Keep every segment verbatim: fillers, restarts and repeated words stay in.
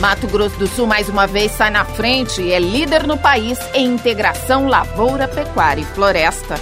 Mato Grosso do Sul, mais uma vez, sai na frente e é líder no país em integração lavoura, pecuária e floresta.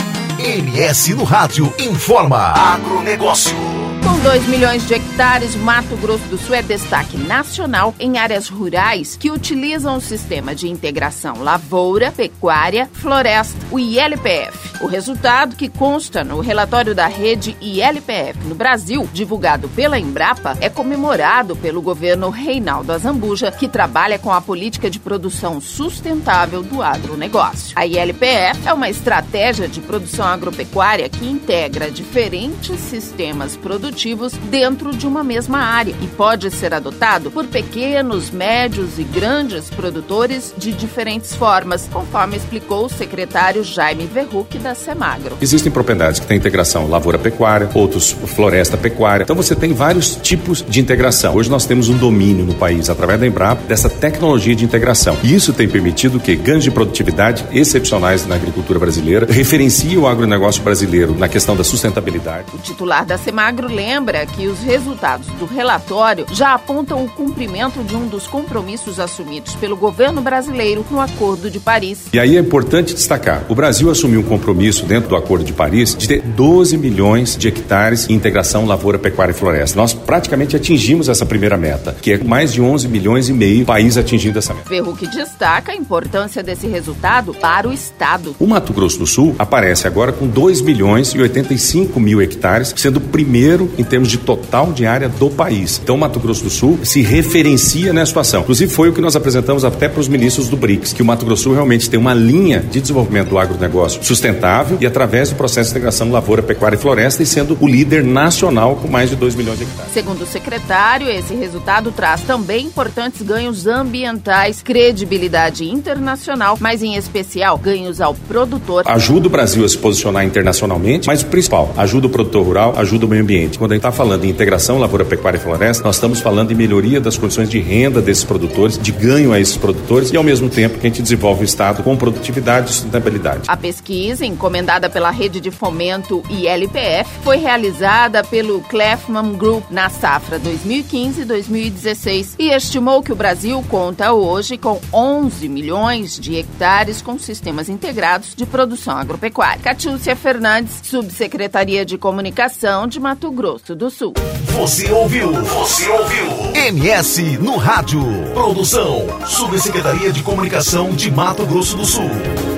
M S no Rádio informa. Agronegócio. Com dois milhões de hectares, Mato Grosso do Sul é destaque nacional em áreas rurais que utilizam o sistema de integração lavoura, pecuária, floresta, o I L P F. O resultado, que consta no relatório da rede I L P F no Brasil, divulgado pela Embrapa, é comemorado pelo governo Reinaldo Azambuja, que trabalha com a política de produção sustentável do agronegócio. A I L P F é uma estratégia de produção agropecuária que integra diferentes sistemas produtivos dentro de uma mesma área e pode ser adotado por pequenos, médios e grandes produtores de diferentes formas, conforme explicou o secretário Jaime Verruc da Semagro. Existem propriedades que têm integração lavoura-pecuária, outros floresta-pecuária. Então você tem vários tipos de integração. Hoje nós temos um domínio no país, através da Embrapa, dessa tecnologia de integração. E isso tem permitido que ganhos de produtividade excepcionais na agricultura brasileira, referencia o agronegócio brasileiro na questão da sustentabilidade. O titular da Semagro lembra que os resultados do relatório já apontam o cumprimento de um dos compromissos assumidos pelo governo brasileiro no Acordo de Paris. E aí é importante destacar, o Brasil assumiu um compromisso dentro do Acordo de Paris de ter doze milhões de hectares em integração lavoura, pecuária e floresta. Nós praticamente atingimos essa primeira meta, que é mais de onze milhões e meio país atingindo essa meta. Verruc destaca a importância desse resultado para o Estado. O Mato Grosso do Sul aparece agora com dois milhões e oitenta e cinco mil hectares, sendo o primeiro em termos de total de área do país. Então, o Mato Grosso do Sul se referencia nessa situação. Inclusive, foi o que nós apresentamos até para os ministros do BRICS, que o Mato Grosso do Sul realmente tem uma linha de desenvolvimento do agronegócio sustentável e através do processo de integração lavoura, pecuária e floresta, e sendo o líder nacional com mais de dois milhões de hectares. Segundo o secretário, esse resultado traz também importantes ganhos ambientais, credibilidade internacional, mas em especial ganhos ao produtor. Ajuda o Brasil a se posicionar internacionalmente, mas o principal, ajuda o produtor rural, ajuda o meio ambiente. Quando a gente está falando em integração lavoura, pecuária e floresta, nós estamos falando em melhoria das condições de renda desses produtores, de ganho a esses produtores e, ao mesmo tempo, que a gente desenvolve o Estado com produtividade e sustentabilidade. A pesquisa, encomendada pela Rede de Fomento I L P F, foi realizada pelo Kleffman Group na safra dois mil e quinze e dois mil e dezesseis e estimou que o Brasil conta hoje com onze milhões de hectares com sistemas integrados de produção agropecuária. Catiúcia Fernandes, Subsecretaria de Comunicação de Mato Grosso do Sul. Você ouviu? Você ouviu? M S no Rádio. Produção, Subsecretaria de Comunicação de Mato Grosso do Sul.